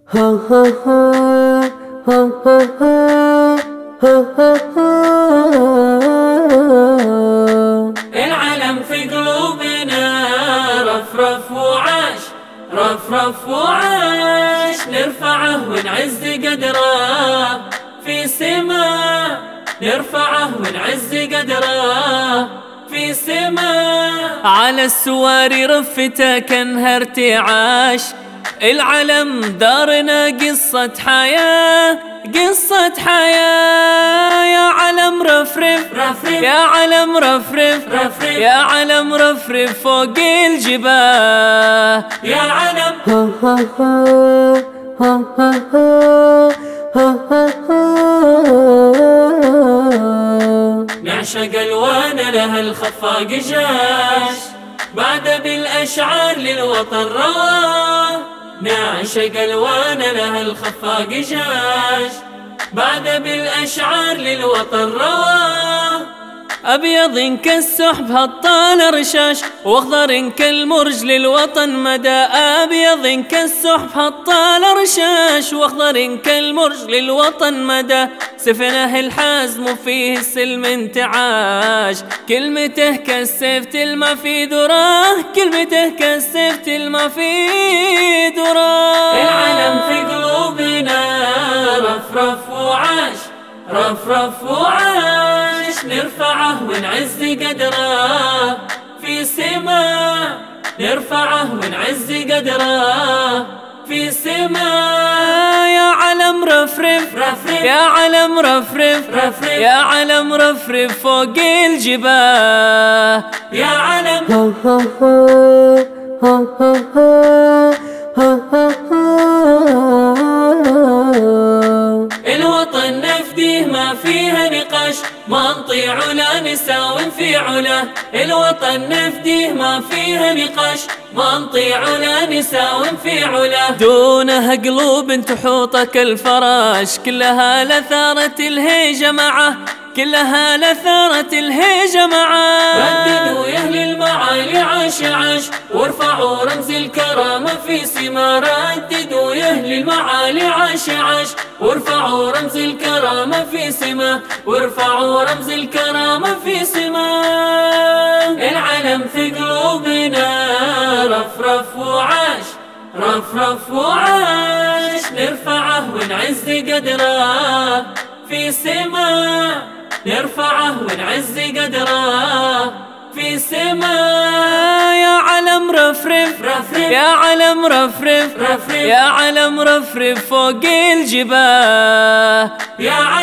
العلم في قلوبنا رفرف وعاش، رفرف وعاش، نرفعه ونعز قدره في سما، نرفعه ونعز قدره في سما. على السواري رفته كانها ارتعاش، العلم دارنا قصة حياة، قصة حياة. يا علم رفرف رفرف، يا علم رفرف رفرف، يا علم رفرف فوق الجباه. يا علم نعشق الوان لها الخفاق جاش، بعد بالاشعار للوطن رواه. نعشق الوان لها الخفاق جاش، بعد بالاشعار للوطن رواه. ابيض كالسحب هالطال رشاش، واخضر كالمرج للوطن مدى. ابيض كالسحب هالطال رشاش، واخضر كالمرج للوطن مدى. سفنه الحازم وفيه السلم انتعاش، كلمته كالسيف تلمى في ذراه، كلمته كالسيف تلمى في ذراه. العلم في قلوبنا رفرف وعاش، رفرف وعاش، نرفعه ونعز قدره في سما، نرفعه ونعز قدره في سما. يا علم رفرف رفرف، يا علم رفرف رفرف، يا علم رفرف فوق الجباه. يا علم الوطن نفديه ما فيها نقاش، ما نطيع ولا نساوم في علاه. الوطن نفديه ما فيها نقاش، ما نطيع ولا نساوم في علاه. دونها قلوب تحوطك الفراش، كلها لثارة الهيجة معه، كلها لثارة الهيجة معه. رددوا يا أهل المعالي عاش عاش، وارفعوا رمز الكرامة في سما. رددوا يا أهل المعالي عاش عاش، وارفعوا رمز الكرامة في سما، وارفعوا رمز الكرامة في سما. العلم في قلوبنا رفرف وعاش، رفرف وعاش، نرفعه ونعز قدره في سما، نرفعه ونعز قدره في سما. يا علم رفرف رفرف، يا علم رفرف رفرف، يا علم رفرف فوق الجباه. يا